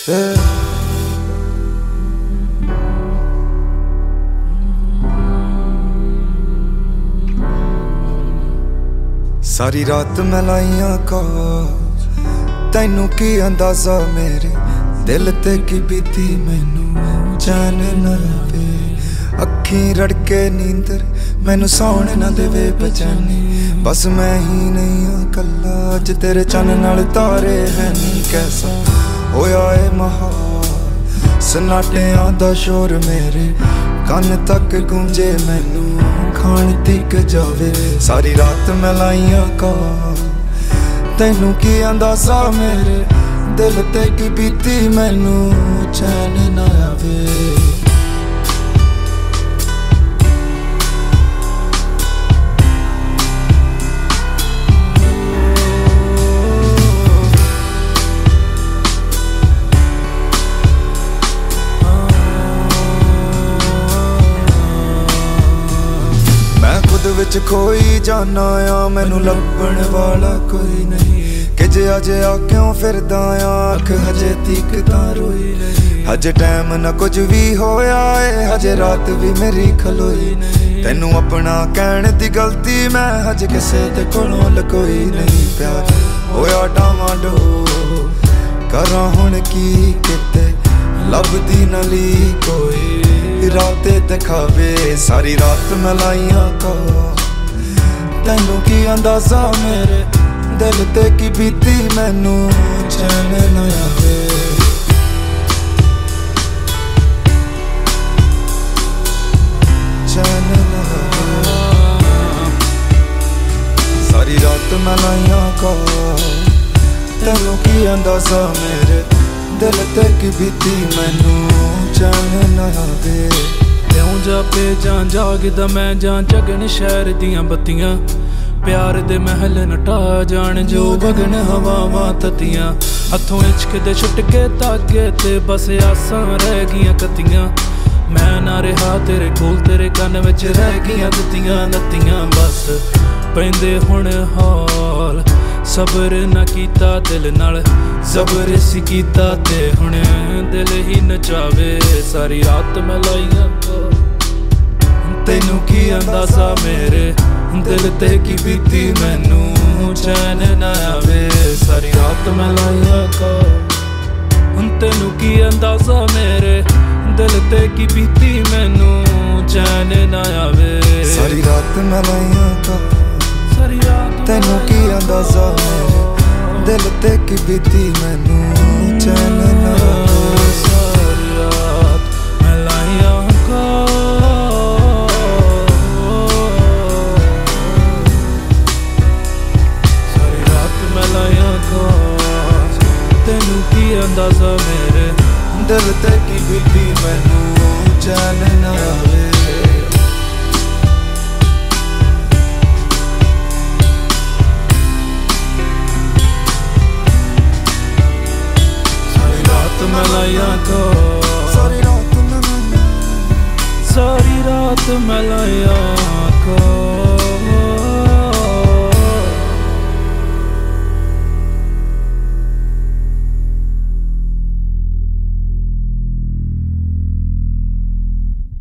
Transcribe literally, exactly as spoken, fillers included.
सारी रात मैं लाइया कॉल, तैनू की अंदाजा मेरे दिल ते की बीती मैनू चैन न आवे। अखी रड़के नींदर मैनू सौण न देवे बेचैनी, बस मैं ही नहीं हाँ कल्ला, अज तेरे चन्न नाल तारे है नी। कैसा होया ए माहौल, सन्नाटियां दा शोर मेरे कन तक गूंजे, मैनू खान तिक जावे। सारी रात मैं लाइया कॉल, तैनू की अंदाजा मेरे दिल ते की बीती मैनू चैन न आवे। विच खोई जाना आ, मैनू लभण वाला कोई नहीं, कि जे अज आ क्यों फिरदा आ, अख हजे तीक तां रोई नहीं। हजे टाइम न कुछ भी होया है, हजे रात भी मेरी खलोई नहीं। तैनू अपना कहण दी गलती मैं हजे किसे दे कोलों लकोई नहीं। प्यार होया डावाडोल, करां हुण की किते लभदी न ली कोई, राते दिखावे। सारी रात मैं लाइया कॉल, तैनू की अंदाजा मेरे दिल ते की बीती मैनू चैन न आवे। चैन न आवे। सारी रात मैं लाइया कॉल, तैनू की अंदाजा मेरे दिल ते की बीती मैनू चैन न आवे। त्यों जापे जां जागदा मैं जां जगन शहर दियां बत्तियां, प्यार दे महल नटा जान जो बगन हवावां ततियां। हथों इश्क दे छुट के धागे ते बस आसां रह गियां कतियां, मैं ना रहा तेरे कोल तेरे कन विच रह गियां दित्तियां नत्तियां। बस पैंदे हुण हौल, सबर ना कीता दिल नाल, सबर सी कीता ते हुण दिल ही नचावे। सारी रात मैं लाइया कॉल, तैनू की अंदाजा मेरे दिल ते की बीती मैनू चैन न आवे। सारी रात मैं लाइया कॉल, तैनू की अंदाजा मेरे दिल ते की बीती मैनू चैन न आवे। सारी रात मैं लाइया कॉल, तैनू की अंदाजा मेरे दिल ते की बीती मैनू चैन न आवे। सारी रात मैं लाइया कॉल, सारी रात मैं लाइया कॉल, तैनू की अंदाजा मेरे दिल ते की बीती मैनू चैन न आवे। मैं लाइया कॉल, सारी रात मैं सारी रात मैं लाइया